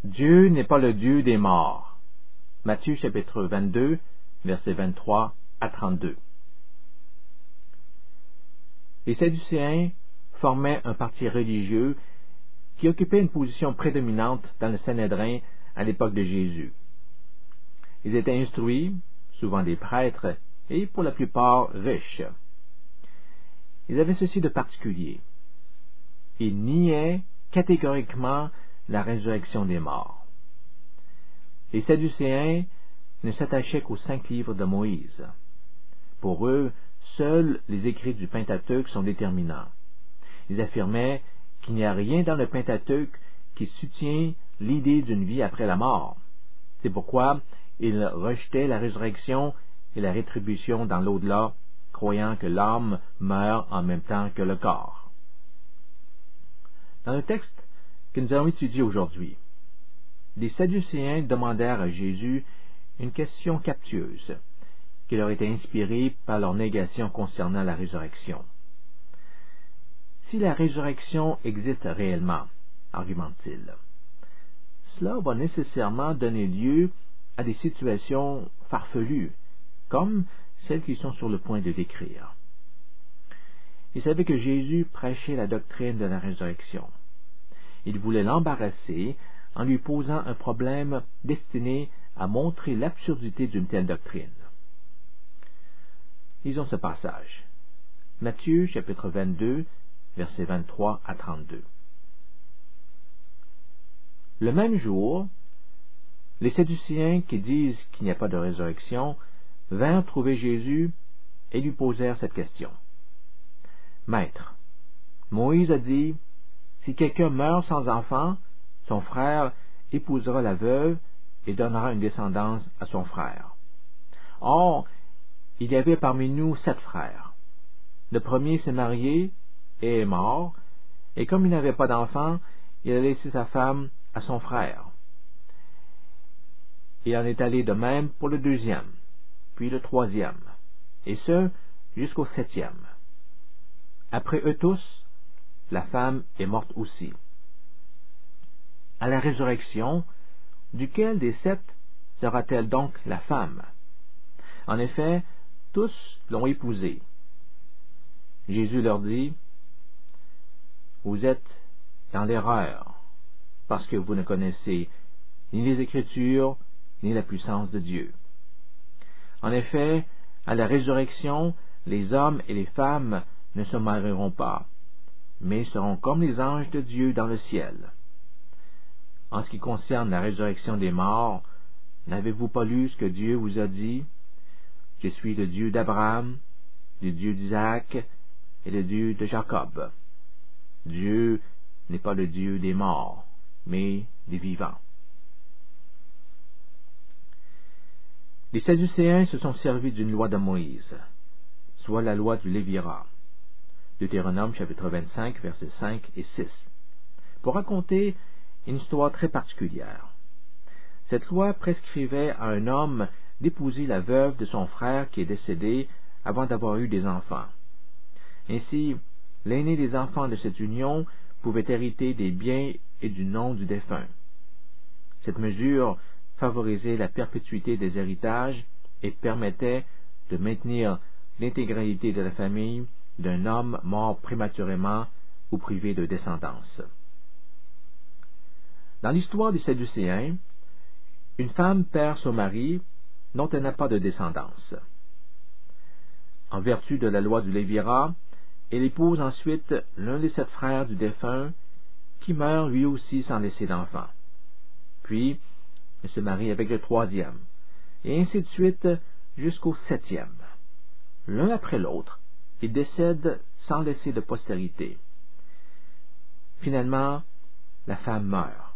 Dieu n'est pas le Dieu des morts. Matthieu chapitre 22, versets 23 à 32. Les Sadducéens formaient un parti religieux qui occupait une position prédominante dans le Sanhédrin à l'époque de Jésus. Ils étaient instruits, souvent des prêtres, et pour la plupart riches. Ils avaient ceci de particulier. Ils niaient catégoriquement la résurrection des morts. Les Sadducéens ne s'attachaient qu'aux 5 livres de Moïse. Pour eux, seuls les écrits du Pentateuque sont déterminants. Ils affirmaient qu'il n'y a rien dans le Pentateuque qui soutient l'idée d'une vie après la mort. C'est pourquoi ils rejetaient la résurrection et la rétribution dans l'au-delà, croyant que l'âme meurt en même temps que le corps. Dans le texte que nous allons étudier aujourd'hui, les Sadducéens demandèrent à Jésus une question captieuse, qui leur était inspirée par leur négation concernant la résurrection. Si la résurrection existe réellement, argumente-t-il, cela va nécessairement donner lieu à des situations farfelues, comme celles qu'ils sont sur le point de décrire. Ils savaient que Jésus prêchait la doctrine de la résurrection. Ils voulaient l'embarrasser en lui posant un problème destiné à montrer l'absurdité d'une telle doctrine. Lisons ce passage. Matthieu chapitre 22, versets 23 à 32. Le même jour, les Sadducéens qui disent qu'il n'y a pas de résurrection vinrent trouver Jésus et lui posèrent cette question. Maître, Moïse a dit, si quelqu'un meurt sans enfant, son frère épousera la veuve et donnera une descendance à son frère. Or, il y avait parmi nous 7 frères. Le premier s'est marié et est mort, et comme il n'avait pas d'enfant, il a laissé sa femme à son frère. Il en est allé de même pour le 2e, puis le 3e, et ce, jusqu'au 7e. Après eux tous, la femme est morte aussi. À la résurrection, duquel des 7 sera-t-elle donc la femme? En effet, tous l'ont épousée. Jésus leur dit, vous êtes dans l'erreur, parce que vous ne connaissez ni les Écritures, ni la puissance de Dieu. En effet, à la résurrection, les hommes et les femmes ne se marieront pas, mais seront comme les anges de Dieu dans le ciel. En ce qui concerne la résurrection des morts, n'avez-vous pas lu ce que Dieu vous a dit? Je suis le Dieu d'Abraham, le Dieu d'Isaac et le Dieu de Jacob. Dieu n'est pas le Dieu des morts, mais des vivants. Les Sadducéens se sont servis d'une loi de Moïse, soit la loi du Lévirat, Deutéronome chapitre 25, versets 5 et 6, pour raconter une histoire très particulière. Cette loi prescrivait à un homme d'épouser la veuve de son frère qui est décédé avant d'avoir eu des enfants. Ainsi, l'aîné des enfants de cette union pouvait hériter des biens et du nom du défunt. Cette mesure favorisait la perpétuité des héritages et permettait de maintenir l'intégralité de la famille d'un homme mort prématurément ou privé de descendance. Dans l'histoire des Sadducéens, une femme perd son mari dont elle n'a pas de descendance. En vertu de la loi du Lévirat, elle épouse ensuite l'un des 7 frères du défunt qui meurt lui aussi sans laisser d'enfant. Puis, elle se marie avec le 3e, et ainsi de suite jusqu'au 7e. L'un après l'autre, ils décèdent sans laisser de postérité. Finalement, la femme meurt.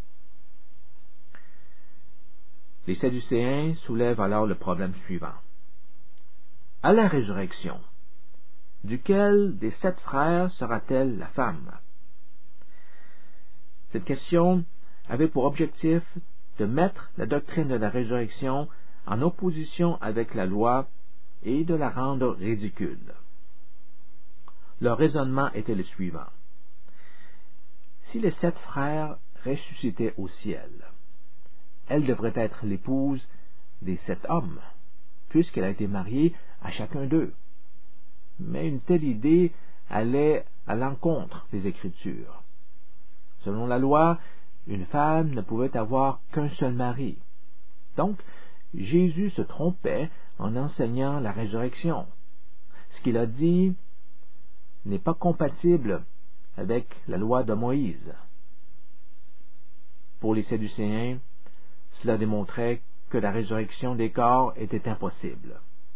Les Sadducéens soulèvent alors le problème suivant. À la résurrection, duquel des 7 frères sera-t-elle la femme? Cette question avait pour objectif de mettre la doctrine de la résurrection en opposition avec la loi et de la rendre ridicule. Leur raisonnement était le suivant. Si les 7 frères ressuscitaient au ciel, elle devrait être l'épouse des 7 hommes, puisqu'elle a été mariée à chacun d'eux. Mais une telle idée allait à l'encontre des Écritures. Selon la loi, une femme ne pouvait avoir qu'un seul mari. Donc, Jésus se trompait en enseignant la résurrection. Ce qu'il a dit n'est pas compatible avec la loi de Moïse. Pour les Sadducéens, cela démontrait que la résurrection des corps était impossible.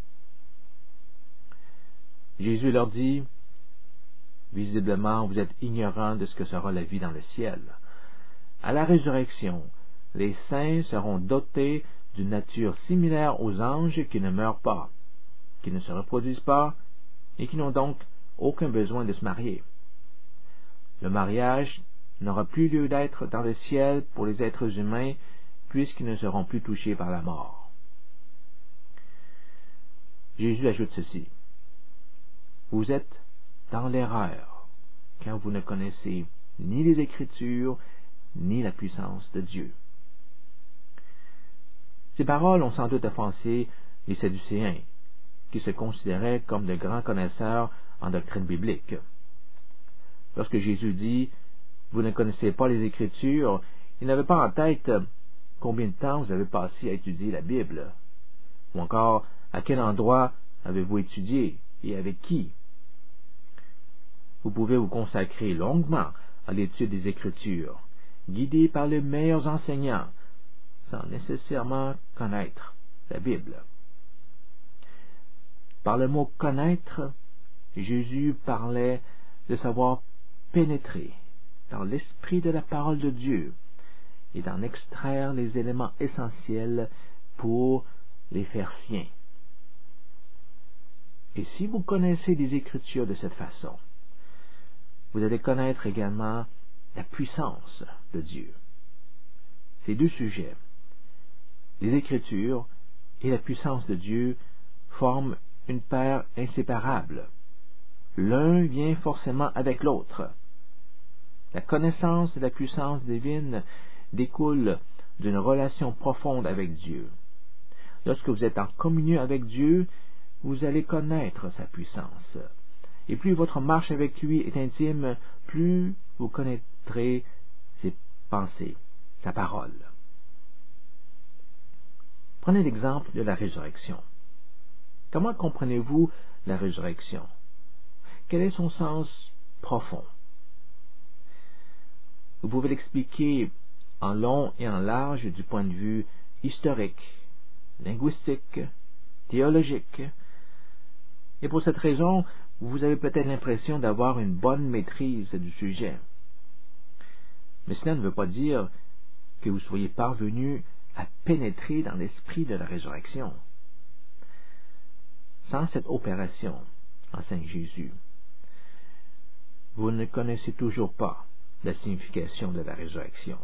Jésus leur dit, « Visiblement, vous êtes ignorants de ce que sera la vie dans le ciel. À la résurrection, les saints seront dotés d'une nature similaire aux anges qui ne meurent pas, qui ne se reproduisent pas et qui n'ont donc aucun besoin de se marier. Le mariage n'aura plus lieu d'être dans le ciel pour les êtres humains puisqu'ils ne seront plus touchés par la mort. » Jésus ajoute ceci, « Vous êtes dans l'erreur, car vous ne connaissez ni les Écritures, ni la puissance de Dieu. » Ces paroles ont sans doute offensé les Sadducéens, qui se considéraient comme de grands connaisseurs en doctrine biblique. Lorsque Jésus dit « Vous ne connaissez pas les Écritures », il n'avait pas en tête combien de temps vous avez passé à étudier la Bible, ou encore à quel endroit avez-vous étudié et avec qui. Vous pouvez vous consacrer longuement à l'étude des Écritures, guidé par les meilleurs enseignants, sans nécessairement connaître la Bible. Par le mot « connaître », Jésus parlait de savoir pénétrer dans l'esprit de la parole de Dieu et d'en extraire les éléments essentiels pour les faire siens. Et si vous connaissez les Écritures de cette façon, vous allez connaître également la puissance de Dieu. Ces deux sujets, les Écritures et la puissance de Dieu, forment une paire inséparable. L'un vient forcément avec l'autre. La connaissance de la puissance divine découle d'une relation profonde avec Dieu. Lorsque vous êtes en communion avec Dieu, vous allez connaître sa puissance. Et plus votre marche avec lui est intime, plus vous connaîtrez ses pensées, sa parole. Prenez l'exemple de la résurrection. Comment comprenez-vous la résurrection? Quel est son sens profond? Vous pouvez l'expliquer en long et en large du point de vue historique, linguistique, théologique. Et pour cette raison, vous avez peut-être l'impression d'avoir une bonne maîtrise du sujet. Mais cela ne veut pas dire que vous soyez parvenu à pénétrer dans l'esprit de la résurrection. Sans cette opération, enseigne Jésus, vous ne connaissez toujours pas la signification de la résurrection.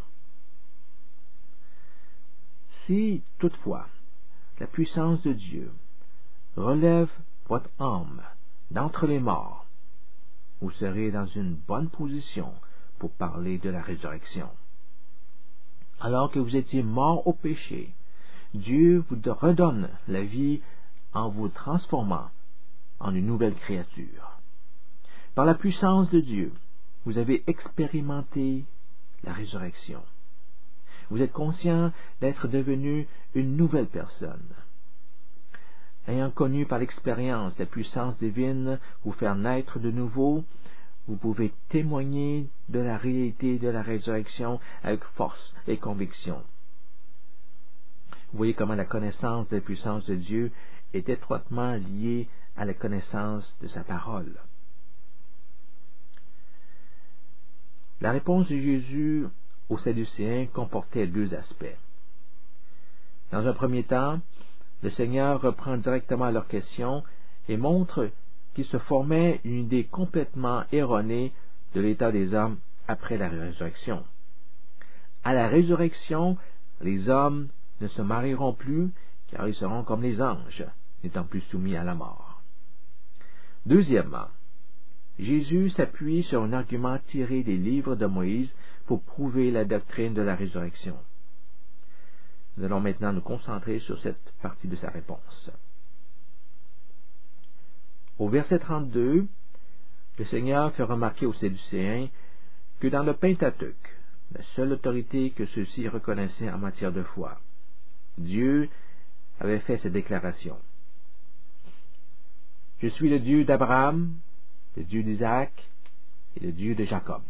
Si, toutefois, la puissance de Dieu relève votre âme d'entre les morts, vous serez dans une bonne position pour parler de la résurrection. Alors que vous étiez mort au péché, Dieu vous redonne la vie en vous transformant en une nouvelle créature. Par la puissance de Dieu, vous avez expérimenté la résurrection. Vous êtes conscient d'être devenu une nouvelle personne. Ayant connu par l'expérience la puissance divine vous faire naître de nouveau, vous pouvez témoigner de la réalité de la résurrection avec force et conviction. Vous voyez comment la connaissance de la puissance de Dieu est étroitement liée à la connaissance de sa parole. La réponse de Jésus aux Sadducéens comportait deux aspects. Dans un premier temps, le Seigneur reprend directement leur question et montre qu'il se formait une idée complètement erronée de l'état des hommes après la résurrection. À la résurrection, les hommes ne se marieront plus, car ils seront comme les anges, n'étant plus soumis à la mort. Deuxièmement, Jésus s'appuie sur un argument tiré des livres de Moïse pour prouver la doctrine de la résurrection. Nous allons maintenant nous concentrer sur cette partie de sa réponse. Au verset 32, le Seigneur fait remarquer aux Sadducéens que dans le Pentateuque, la seule autorité que ceux-ci reconnaissaient en matière de foi, Dieu avait fait cette déclaration. Je suis le Dieu d'Abraham, le Dieu d'Isaac et le Dieu de Jacob.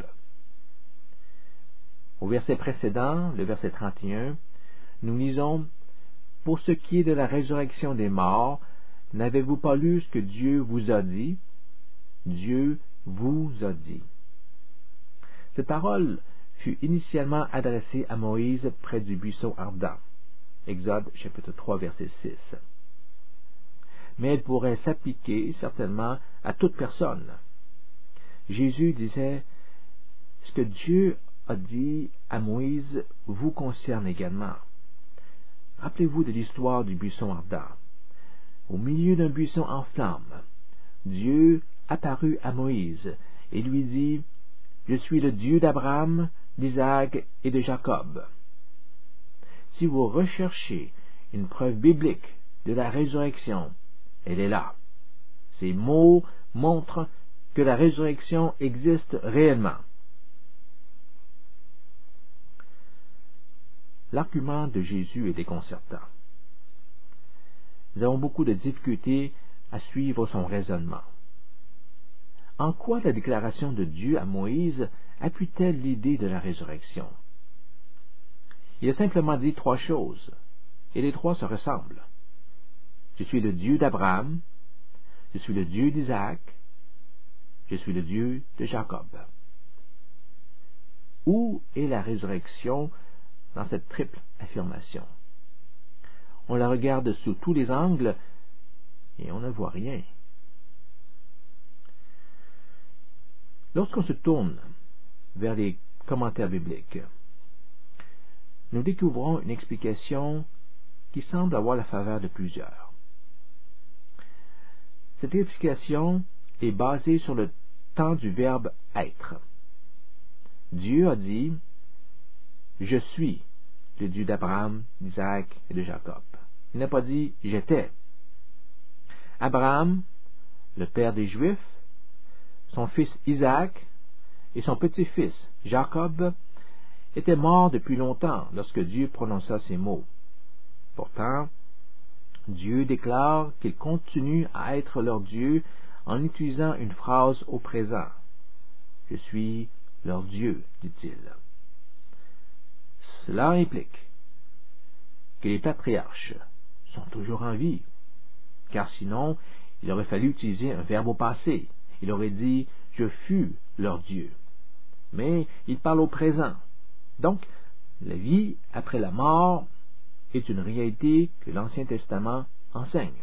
Au verset précédent, le verset 31, nous lisons « Pour ce qui est de la résurrection des morts, n'avez-vous pas lu ce que Dieu vous a dit? Dieu vous a dit. » Cette parole fut initialement adressée à Moïse près du buisson ardent. Exode chapitre 3 verset 6. Mais elle pourrait s'appliquer certainement à toute personne. Jésus disait « Ce que Dieu a dit à Moïse vous concerne également. » Rappelez-vous de l'histoire du buisson ardent. Au milieu d'un buisson en flammes, Dieu apparut à Moïse et lui dit « Je suis le Dieu d'Abraham, d'Isaac et de Jacob. » Si vous recherchez une preuve biblique de la résurrection, elle est là. Ces mots montrent que la résurrection existe réellement. L'argument de Jésus est déconcertant. Nous avons beaucoup de difficultés à suivre son raisonnement. En quoi la déclaration de Dieu à Moïse appuie-t-elle l'idée de la résurrection? Il a simplement dit 3 choses, et les 3 se ressemblent. Je suis le Dieu d'Abraham, je suis le Dieu d'Isaac, je suis le Dieu de Jacob. Où est la résurrection dans cette triple affirmation? On la regarde sous tous les angles et on ne voit rien. Lorsqu'on se tourne vers les commentaires bibliques, nous découvrons une explication qui semble avoir la faveur de plusieurs. Cette explication est basée sur le temps du verbe être. Dieu a dit « Je suis le Dieu d'Abraham, d'Isaac et de Jacob ». Il n'a pas dit « j'étais ». Abraham, le père des Juifs, son fils Isaac et son petit-fils Jacob étaient morts depuis longtemps lorsque Dieu prononça ces mots. Pourtant, Dieu déclare qu'il continue à être leur Dieu en utilisant une phrase au présent. « Je suis leur Dieu », dit-il. Cela implique que les patriarches sont toujours en vie, car sinon, il aurait fallu utiliser un verbe au passé. Il aurait dit « je fus leur Dieu ». Mais il parle au présent. Donc, la vie après la mort est une réalité que l'Ancien Testament enseigne.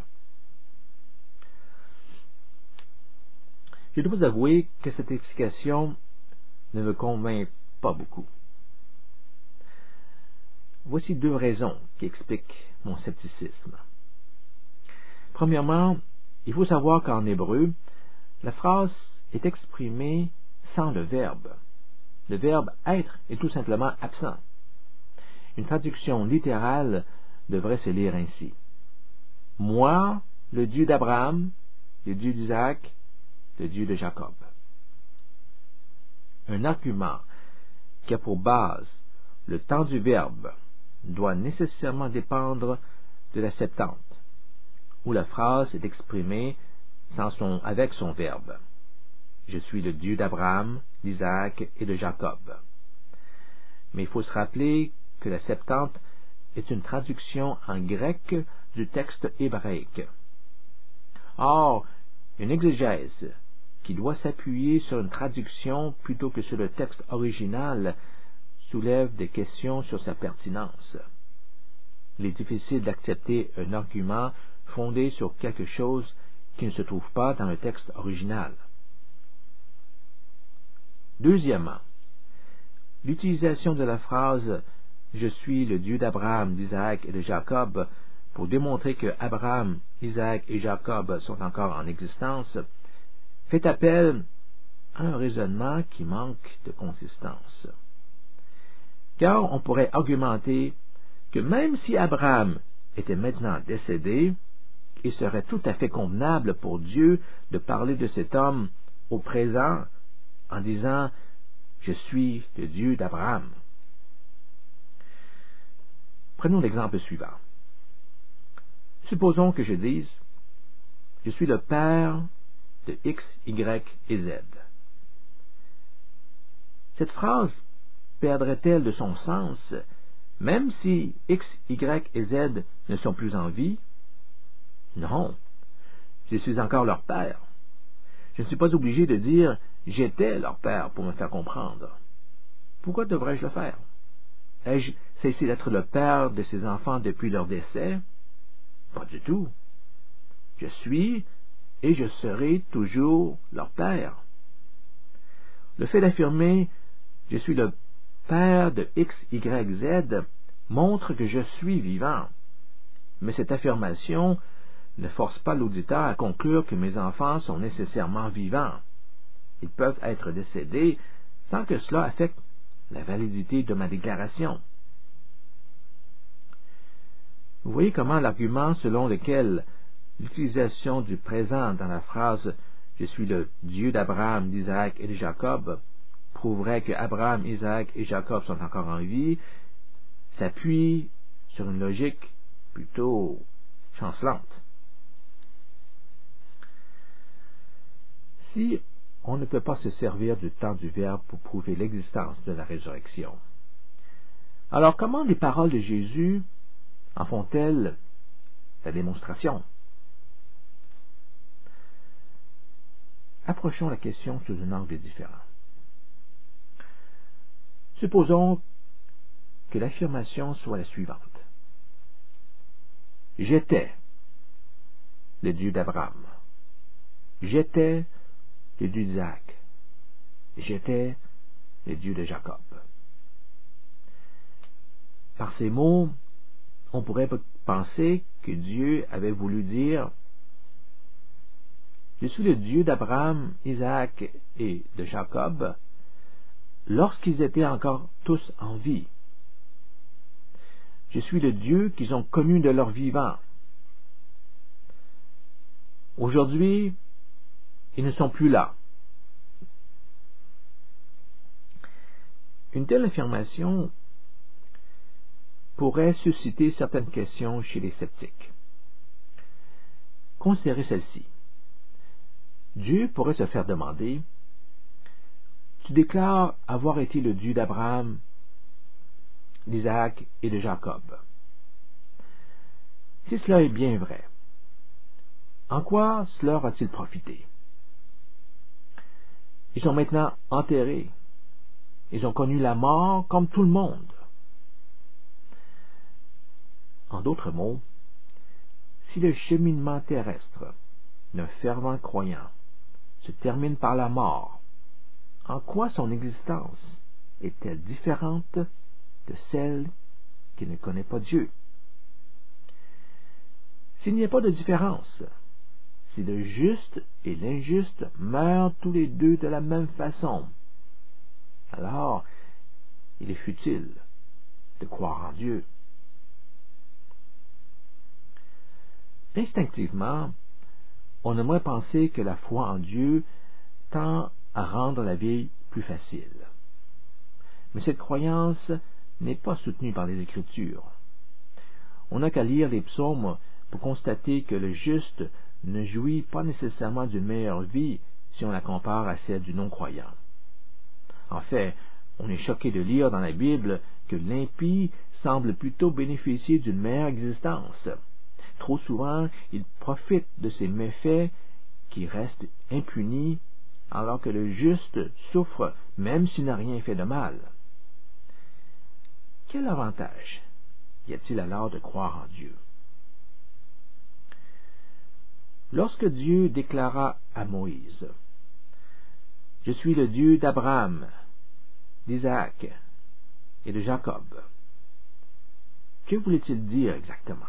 Je dois vous avouer que cette explication ne me convainc pas beaucoup. Voici 2 raisons qui expliquent mon scepticisme. Premièrement, il faut savoir qu'en hébreu, la phrase est exprimée sans le verbe. Le verbe être est tout simplement absent. Une traduction littérale devrait se lire ainsi. Moi, le Dieu d'Abraham, le Dieu d'Isaac, le Dieu de Jacob. Un argument qui a pour base le temps du verbe doit nécessairement dépendre de la Septante, où la phrase est exprimée avec son verbe. Je suis le Dieu d'Abraham, d'Isaac et de Jacob. Mais il faut se rappeler que la Septante est une traduction en grec du texte hébraïque. Or, une exégèse qui doit s'appuyer sur une traduction plutôt que sur le texte original soulève des questions sur sa pertinence. Il est difficile d'accepter un argument fondé sur quelque chose qui ne se trouve pas dans le texte original. Deuxièmement, l'utilisation de la phrase « Je suis le Dieu d'Abraham, d'Isaac et de Jacob » pour démontrer que Abraham, Isaac et Jacob sont encore en existence fait appel à un raisonnement qui manque de consistance. Car on pourrait argumenter que même si Abraham était maintenant décédé, il serait tout à fait convenable pour Dieu de parler de cet homme au présent en disant « Je suis le Dieu d'Abraham ». Prenons l'exemple suivant. Supposons que je dise « Je suis le père de X, Y et Z ». Cette phrase perdrait-elle de son sens, même si X, Y et Z ne sont plus en vie? Non, je suis encore leur père. Je ne suis pas obligé de dire « j'étais leur père » pour me faire comprendre. Pourquoi devrais-je le faire? Ai-je cessé d'être le père de ces enfants depuis leur décès? Pas du tout. Je suis et je serai toujours leur père. Le fait d'affirmer « je suis le père de X, Y, Z » montre que je suis vivant. Mais cette affirmation ne force pas l'auditeur à conclure que mes enfants sont nécessairement vivants. Ils peuvent être décédés sans que cela affecte la validité de ma déclaration. Vous voyez comment l'argument selon lequel l'utilisation du présent dans la phrase « Je suis le Dieu d'Abraham, d'Isaac et de Jacob » prouverait que Abraham, Isaac et Jacob sont encore en vie s'appuie sur une logique plutôt chancelante. Si on ne peut pas se servir du temps du Verbe pour prouver l'existence de la résurrection, alors comment les paroles de Jésus en font-elles la démonstration? Approchons la question sous un angle différent. Supposons que l'affirmation soit la suivante. J'étais le Dieu d'Abraham. J'étais le Dieu d'Isaac. J'étais le Dieu de Jacob. Par ces mots, on pourrait penser que Dieu avait voulu dire « Je suis le Dieu d'Abraham, Isaac et de Jacob » lorsqu'ils étaient encore tous en vie. Je suis le Dieu qu'ils ont connu de leur vivant. Aujourd'hui, ils ne sont plus là. Une telle affirmation pourrait susciter certaines questions chez les sceptiques. Considérez celle-ci. Dieu pourrait se faire demander « Tu déclares avoir été le Dieu d'Abraham, d'Isaac et de Jacob. Si cela est bien vrai, en quoi cela a-t-il profité? Ils sont maintenant enterrés. Ils ont connu la mort comme tout le monde. En d'autres mots, si le cheminement terrestre d'un fervent croyant se termine par la mort, en quoi son existence est-elle différente de celle qui ne connaît pas Dieu? S'il n'y a pas de différence, si le juste et l'injuste meurent tous les deux de la même façon, alors il est futile de croire en Dieu. Instinctivement, on aimerait penser que la foi en Dieu tend à rendre la vie plus facile. Mais cette croyance n'est pas soutenue par les Écritures. On n'a qu'à lire les psaumes pour constater que le juste ne jouit pas nécessairement d'une meilleure vie si on la compare à celle du non-croyant. En fait, on est choqué de lire dans la Bible que l'impie semble plutôt bénéficier d'une meilleure existence. Trop souvent, il profite de ces méfaits qui restent impunis, alors que le juste souffre même s'il n'a rien fait de mal. Quel avantage y a-t-il alors de croire en Dieu? Lorsque Dieu déclara à Moïse « Je suis le Dieu d'Abraham, d'Isaac et de Jacob », que voulait-il dire exactement?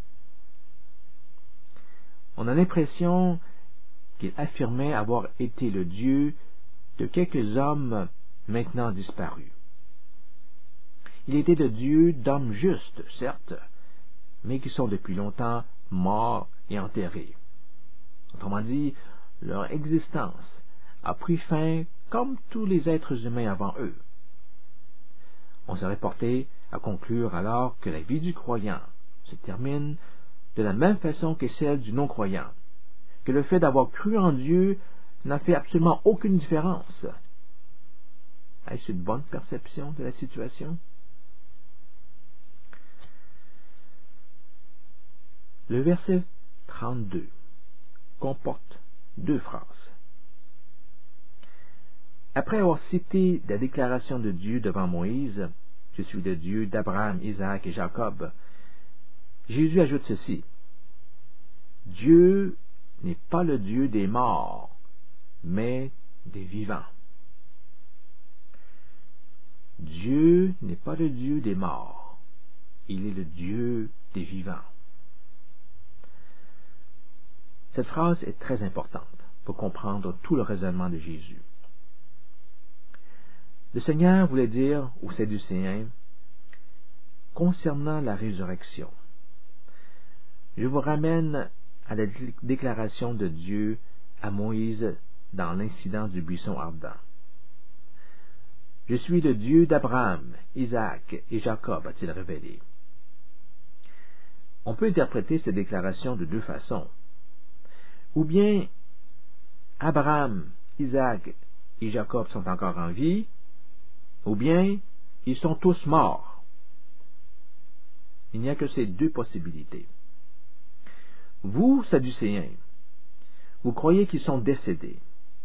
On a l'impression qu'il affirmait avoir été le Dieu de quelques hommes maintenant disparus. Il était le Dieu d'hommes justes, certes, mais qui sont depuis longtemps morts et enterrés. Autrement dit, leur existence a pris fin comme tous les êtres humains avant eux. On serait porté à conclure alors que la vie du croyant se termine de la même façon que celle du non-croyant, que le fait d'avoir cru en Dieu n'a fait absolument aucune différence. Est-ce une bonne perception de la situation? Le verset 32 comporte deux phrases. Après avoir cité la déclaration de Dieu devant Moïse, « Je suis le Dieu d'Abraham, Isaac et Jacob », Jésus ajoute ceci. Dieu n'est pas le Dieu des morts, mais des vivants. Dieu n'est pas le Dieu des morts, il est le Dieu des vivants. Cette phrase est très importante pour comprendre tout le raisonnement de Jésus. Le Seigneur voulait dire aux Sadducéens, concernant la résurrection, je vous ramène à la déclaration de Dieu à Moïse dans l'incident du buisson ardent. Je suis le Dieu d'Abraham, Isaac et Jacob, a-t-il révélé. On peut interpréter cette déclaration de deux façons. Ou bien Abraham, Isaac et Jacob sont encore en vie, ou bien ils sont tous morts. Il n'y a que ces deux possibilités. Vous, Sadducéens, vous croyez qu'ils sont décédés.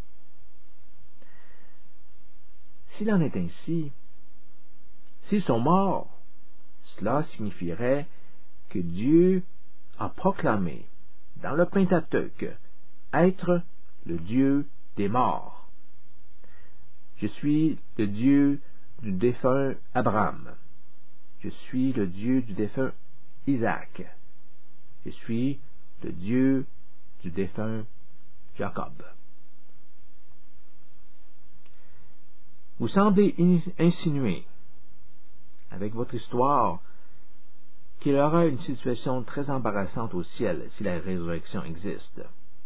S'il en est ainsi, s'ils sont morts, cela signifierait que Dieu a proclamé dans le Pentateuque être le Dieu des morts. Je suis le Dieu du défunt Abraham. Je suis le Dieu du défunt Isaac. Je suis le Dieu du défunt Jacob. Vous semblez insinuer, avec votre histoire, qu'il y aura une situation très embarrassante au ciel si la résurrection existe.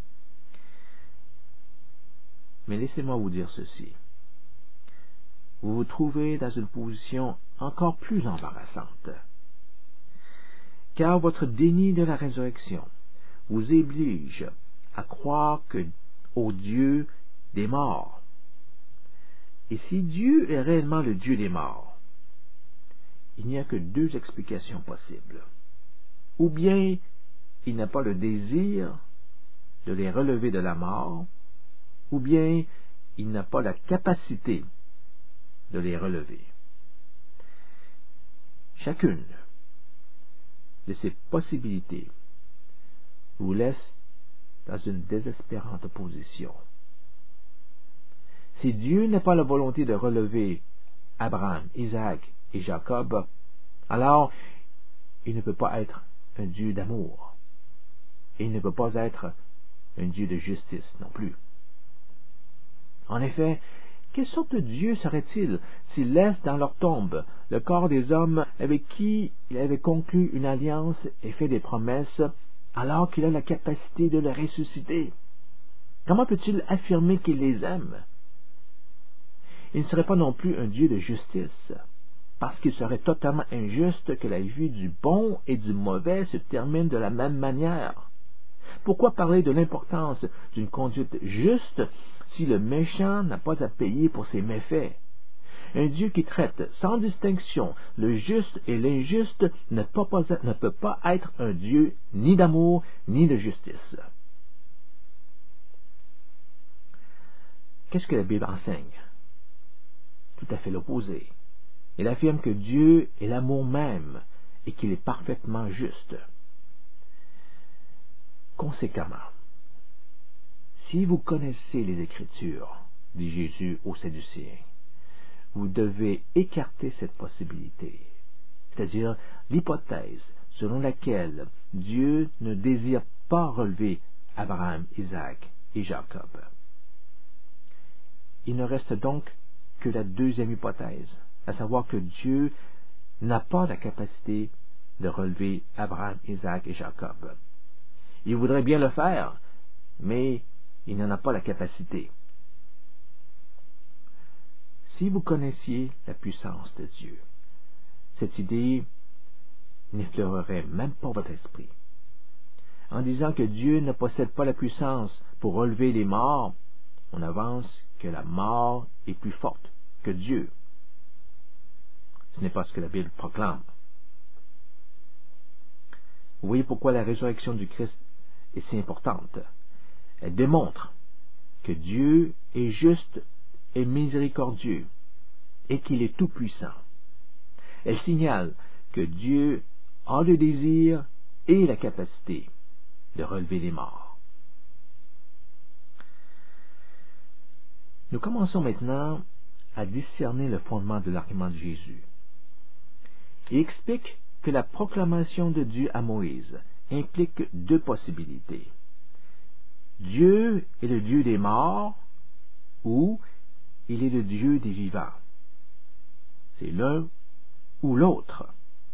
Mais laissez-moi vous dire ceci. Vous vous trouvez dans une position encore plus embarrassante, car votre déni de la résurrection vous oblige à croire au Dieu des morts. Et si Dieu est réellement le Dieu des morts, il n'y a que deux explications possibles. Ou bien il n'a pas le désir de les relever de la mort, ou bien il n'a pas la capacité de les relever. Chacune de ces possibilités vous laisse dans une désespérante position. Si Dieu n'a pas la volonté de relever Abraham, Isaac et Jacob, alors il ne peut pas être un Dieu d'amour. Et il ne peut pas être un Dieu de justice non plus. En effet, quelle sorte de Dieu serait-il s'il laisse dans leur tombe le corps des hommes avec qui il avait conclu une alliance et fait des promesses, alors qu'il a la capacité de les ressusciter? Comment peut-il affirmer qu'il les aime? Il ne serait pas non plus un Dieu de justice, parce qu'il serait totalement injuste que la vie du bon et du mauvais se termine de la même manière. Pourquoi parler de l'importance d'une conduite juste si le méchant n'a pas à payer pour ses méfaits? Un Dieu qui traite sans distinction le juste et l'injuste ne peut pas être un Dieu ni d'amour ni de justice. Qu'est-ce que la Bible enseigne? Tout à fait l'opposé. Elle affirme que Dieu est l'amour même et qu'il est parfaitement juste. Conséquemment, si vous connaissez les Écritures, dit Jésus aux Sadducéens, vous devez écarter cette possibilité, c'est-à-dire l'hypothèse selon laquelle Dieu ne désire pas relever Abraham, Isaac et Jacob. Il ne reste donc que la deuxième hypothèse, à savoir que Dieu n'a pas la capacité de relever Abraham, Isaac et Jacob. Il voudrait bien le faire, mais il n'en a pas la capacité. Si vous connaissiez la puissance de Dieu, cette idée n'effleurerait même pas votre esprit. En disant que Dieu ne possède pas la puissance pour relever les morts, on avance que la mort est plus forte que Dieu. Ce n'est pas ce que la Bible proclame. Vous voyez pourquoi la résurrection du Christ est si importante. Elle démontre que Dieu est juste et miséricordieux et qu'il est tout-puissant. Elle signale que Dieu a le désir et la capacité de relever les morts. Nous commençons maintenant à discerner le fondement de l'argument de Jésus. Il explique que la proclamation de Dieu à Moïse implique deux possibilités. Dieu est le Dieu des morts ou il est le Dieu des vivants. C'est l'un ou l'autre.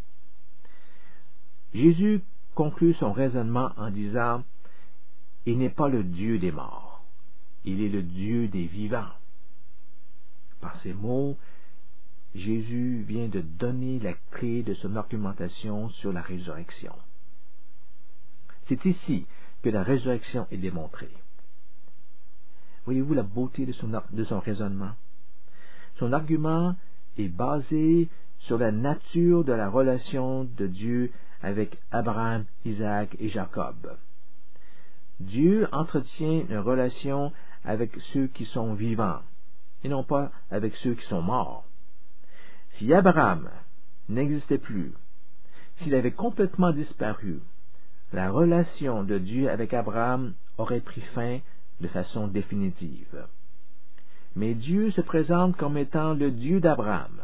Jésus conclut son raisonnement en disant « Il n'est pas le Dieu des morts, il est le Dieu des vivants ». Par ces mots, Jésus vient de donner la clé de son argumentation sur la résurrection. C'est ici que la résurrection est démontrée. Voyez-vous la beauté de son raisonnement? Son argument est basé sur la nature de la relation de Dieu avec Abraham, Isaac et Jacob. Dieu entretient une relation avec ceux qui sont vivants, et non pas avec ceux qui sont morts. Si Abraham n'existait plus, s'il avait complètement disparu, la relation de Dieu avec Abraham aurait pris fin de façon définitive. Mais Dieu se présente comme étant le Dieu d'Abraham.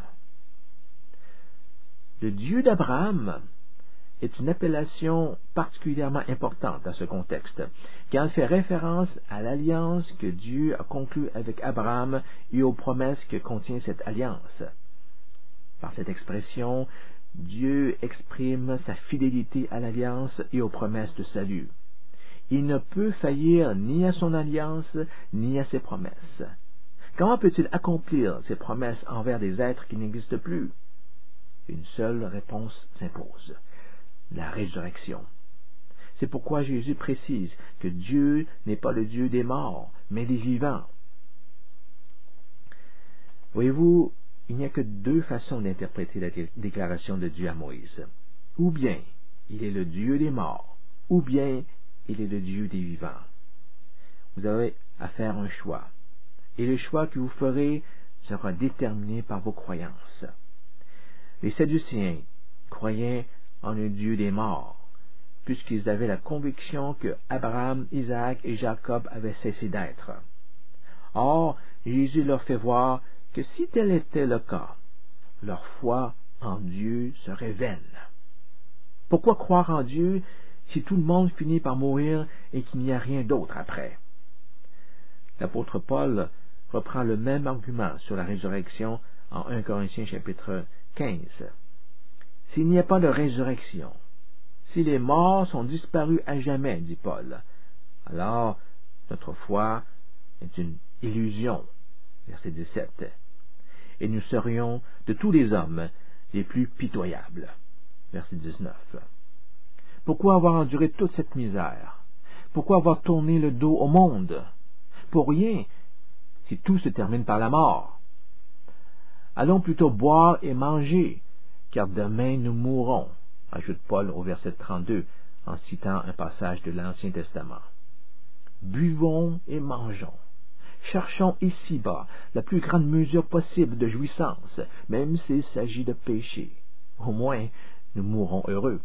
Le Dieu d'Abraham est une appellation particulièrement importante dans ce contexte, car elle fait référence à l'alliance que Dieu a conclue avec Abraham et aux promesses que contient cette alliance. Par cette expression, Dieu exprime sa fidélité à l'alliance et aux promesses de salut. Il ne peut faillir ni à son alliance, ni à ses promesses. Comment peut-il accomplir ses promesses envers des êtres qui n'existent plus? Une seule réponse s'impose: la résurrection. C'est pourquoi Jésus précise que Dieu n'est pas le Dieu des morts, mais des vivants. Voyez-vous, il n'y a que deux façons d'interpréter la déclaration de Dieu à Moïse. Ou bien il est le Dieu des morts, ou bien il est le Dieu des vivants. Vous avez à faire un choix, et le choix que vous ferez sera déterminé par vos croyances. Les Sadducéens croyaient en un Dieu des morts, puisqu'ils avaient la conviction que Abraham, Isaac et Jacob avaient cessé d'être. Or, Jésus leur fait voir que si tel était le cas, leur foi en Dieu serait vaine. Pourquoi croire en Dieu si tout le monde finit par mourir et qu'il n'y a rien d'autre après? L'apôtre Paul reprend le même argument sur la résurrection en 1 Corinthiens chapitre 15. S'il n'y a pas de résurrection, si les morts sont disparus à jamais, dit Paul, alors notre foi est une illusion. Verset 17. Et nous serions de tous les hommes les plus pitoyables. Verset 19. Pourquoi avoir enduré toute cette misère? Pourquoi avoir tourné le dos au monde? Pour rien, si tout se termine par la mort. Allons plutôt boire et manger, car demain nous mourrons, ajoute Paul au verset 32, en citant un passage de l'Ancien Testament. Buvons et mangeons. Cherchons ici-bas la plus grande mesure possible de jouissance, même s'il s'agit de péché. Au moins, nous mourrons heureux.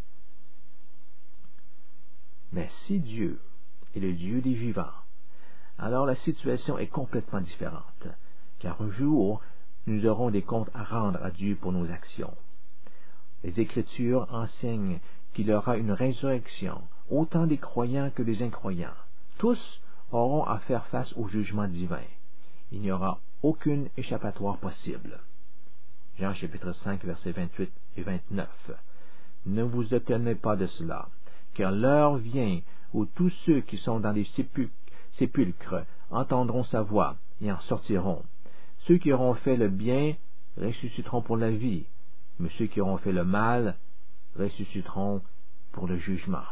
Mais si Dieu est le Dieu des vivants, alors la situation est complètement différente, car un jour, nous aurons des comptes à rendre à Dieu pour nos actions. Les Écritures enseignent qu'il y aura une résurrection, autant des croyants que des incroyants. Tous auront à faire face au jugement divin. Il n'y aura aucune échappatoire possible. Jean chapitre 5, versets 28 et 29. Ne vous étonnez pas de cela, car l'heure vient où tous ceux qui sont dans les sépulcres entendront sa voix et en sortiront. Ceux qui auront fait le bien ressusciteront pour la vie, mais ceux qui auront fait le mal ressusciteront pour le jugement.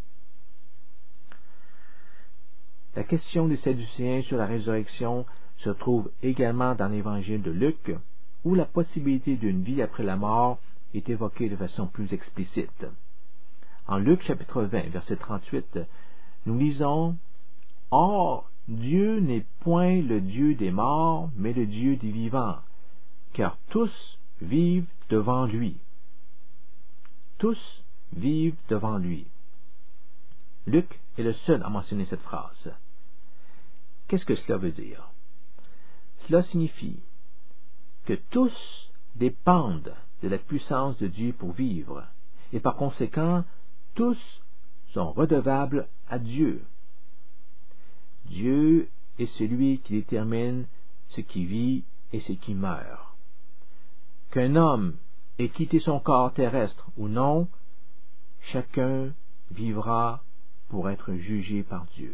La question des Sadducéens sur la résurrection se trouve également dans l'évangile de Luc, où la possibilité d'une vie après la mort est évoquée de façon plus explicite. En Luc chapitre 20, verset 38, nous lisons « Or, Dieu n'est point le Dieu des morts, mais le Dieu des vivants, car tous vivent devant lui. » Tous vivent devant lui. Luc est le seul à mentionner cette phrase. Qu'est-ce que cela veut dire? Cela signifie que tous dépendent de la puissance de Dieu pour vivre, et par conséquent, tous sont redevables à Dieu. Dieu est celui qui détermine ce qui vit et ce qui meurt. Qu'un homme ait quitté son corps terrestre ou non, chacun vivra pour être jugé par Dieu.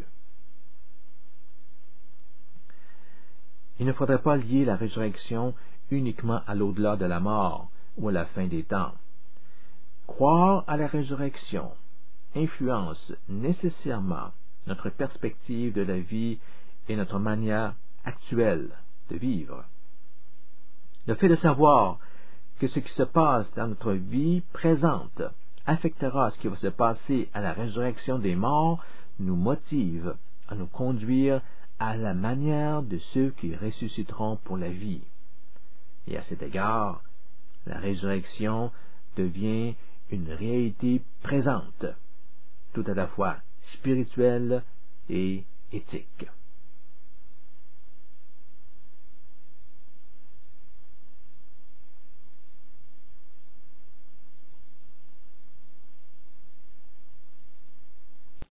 Il ne faudrait pas lier la résurrection uniquement à l'au-delà de la mort ou à la fin des temps. Croire à la résurrection influence nécessairement notre perspective de la vie et notre manière actuelle de vivre. Le fait de savoir que ce qui se passe dans notre vie présente affectera ce qui va se passer à la résurrection des morts nous motive à nous conduire à la manière de ceux qui ressusciteront pour la vie. Et à cet égard, la résurrection devient une réalité présente, tout à la fois spirituelle et éthique.